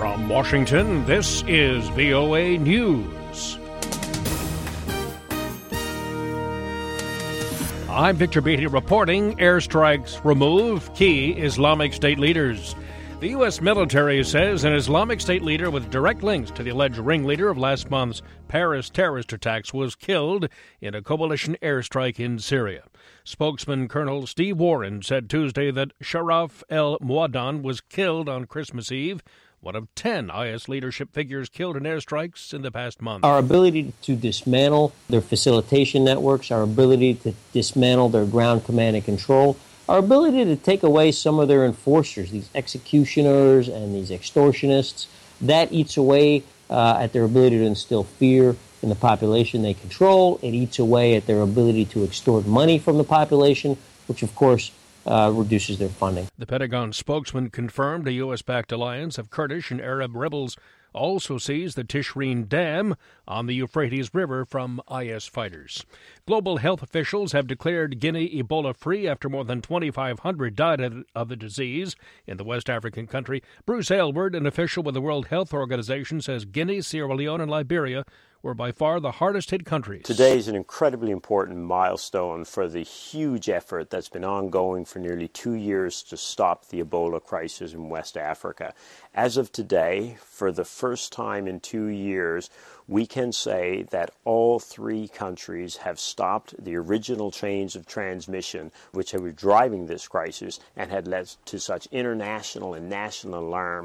From Washington, this is VOA News. I'm Victor Beatty reporting airstrikes remove key Islamic State leaders. The U.S. military says an Islamic State leader with direct links to the alleged ringleader of last month's Paris terrorist attacks was killed in a coalition airstrike in Syria. Spokesman Colonel Steve Warren said Tuesday that Sharaf el-Muaddan was killed on Christmas Eve, one of 10 IS leadership figures killed in airstrikes in the past month. Our ability to dismantle their facilitation networks, our ability to dismantle their ground command and control, our ability to take away some of their enforcers, these executioners and these extortionists, that eats away at their ability to instill fear in the population they control. It eats away at their ability to extort money from the population, which, of course, reduces their funding. The Pentagon spokesman confirmed a U.S.-backed alliance of Kurdish and Arab rebels also seized the Tishreen Dam on the Euphrates River from IS fighters. Global health officials have declared Guinea Ebola-free after more than 2,500 died of the disease in the West African country. Bruce Aylward, an official with the World Health Organization, says Guinea, Sierra Leone, and Liberia were by far the hardest-hit countries. Today is an incredibly important milestone for the huge effort that's been ongoing for nearly 2 years to stop the Ebola crisis in West Africa. As of today, for the first time in 2 years, we can say that all three countries have stopped the original chains of transmission which were driving this crisis and had led to such international and national alarm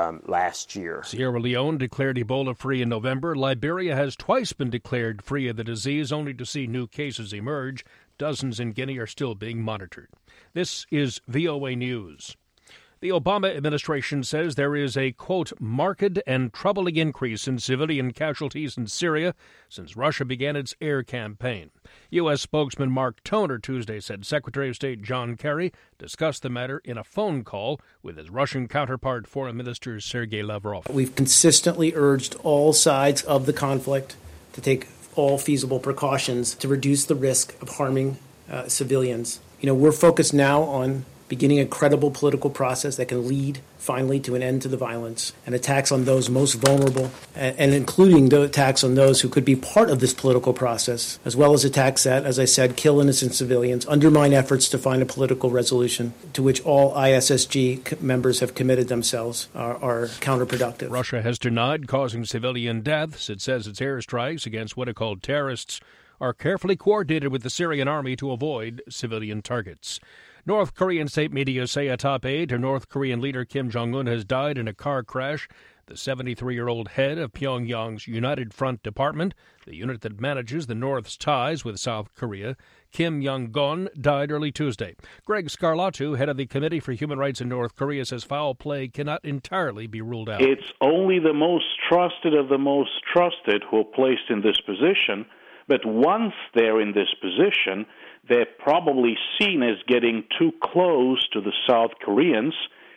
last year. Sierra Leone declared Ebola-free in November. Liberia has twice been declared free of the disease, only to see new cases emerge. Dozens in Guinea are still being monitored. This is VOA News. The Obama administration says there is a, quote, marked and troubling increase in civilian casualties in Syria since Russia began its air campaign. U.S. spokesman Mark Toner Tuesday said Secretary of State John Kerry discussed the matter in a phone call with his Russian counterpart, Foreign Minister Sergei Lavrov. We've consistently urged all sides of the conflict to take all feasible precautions to reduce the risk of harming civilians. We're focused now on beginning a credible political process that can lead, finally, to an end to the violence and attacks on those most vulnerable, and including the attacks on those who could be part of this political process, as well as attacks that, as I said, kill innocent civilians, undermine efforts to find a political resolution to which all ISSG members have committed themselves are counterproductive. Russia has denied causing civilian deaths. It says its airstrikes against what it called terrorists are carefully coordinated with the Syrian army to avoid civilian targets. North Korean state media say a top aide to North Korean leader Kim Jong-un has died in a car crash. The 73-year-old head of Pyongyang's United Front Department, the unit that manages the North's ties with South Korea, Kim Young-gon, died early Tuesday. Greg Scarlatu, head of the Committee for Human Rights in North Korea, says foul play cannot entirely be ruled out. It's only the most trusted of the most trusted who are placed in this position, but once they're in this position, they're probably seen as getting too close to the South Koreans,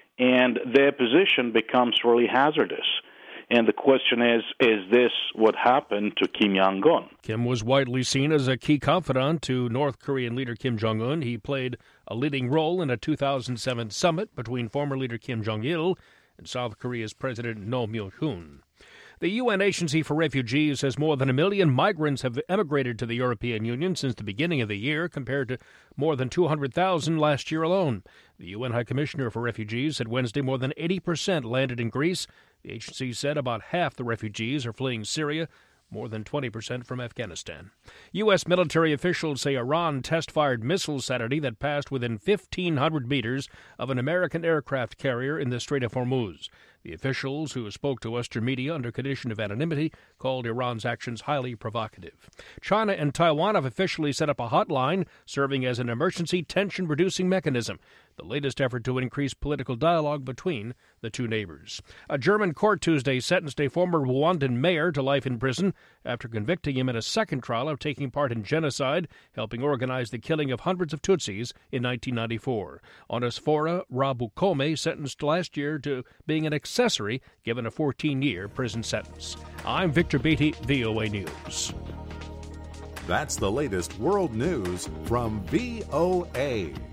and their position becomes really hazardous. And the question is this what happened to Kim Jong-un? Kim was widely seen as a key confidant to North Korean leader Kim Jong-un. He played a leading role in a 2007 summit between former leader Kim Jong-il and South Korea's President Roh Moo-hyun. The UN Agency for Refugees says more than 1 million migrants have emigrated to the European Union since the beginning of the year, compared to more than 200,000 last year alone. The UN High Commissioner for Refugees said Wednesday more than 80% landed in Greece. The agency said about half the refugees are fleeing Syria, more than 20% from Afghanistan. U.S. military officials say Iran test-fired missiles Saturday that passed within 1,500 meters of an American aircraft carrier in the Strait of Hormuz. The officials, who spoke to Western media under condition of anonymity, called Iran's actions highly provocative. China and Taiwan have officially set up a hotline serving as an emergency tension-reducing mechanism, the latest effort to increase political dialogue between the two neighbors. A German court Tuesday sentenced a former Rwandan mayor to life in prison after convicting him in a second trial of taking part in genocide, helping organize the killing of hundreds of Tutsis in 1994. Onesphora Rabukome, sentenced last year to being an accessory, given a 14-year prison sentence. I'm Victor Beatty, VOA News. That's the latest world news from VOA.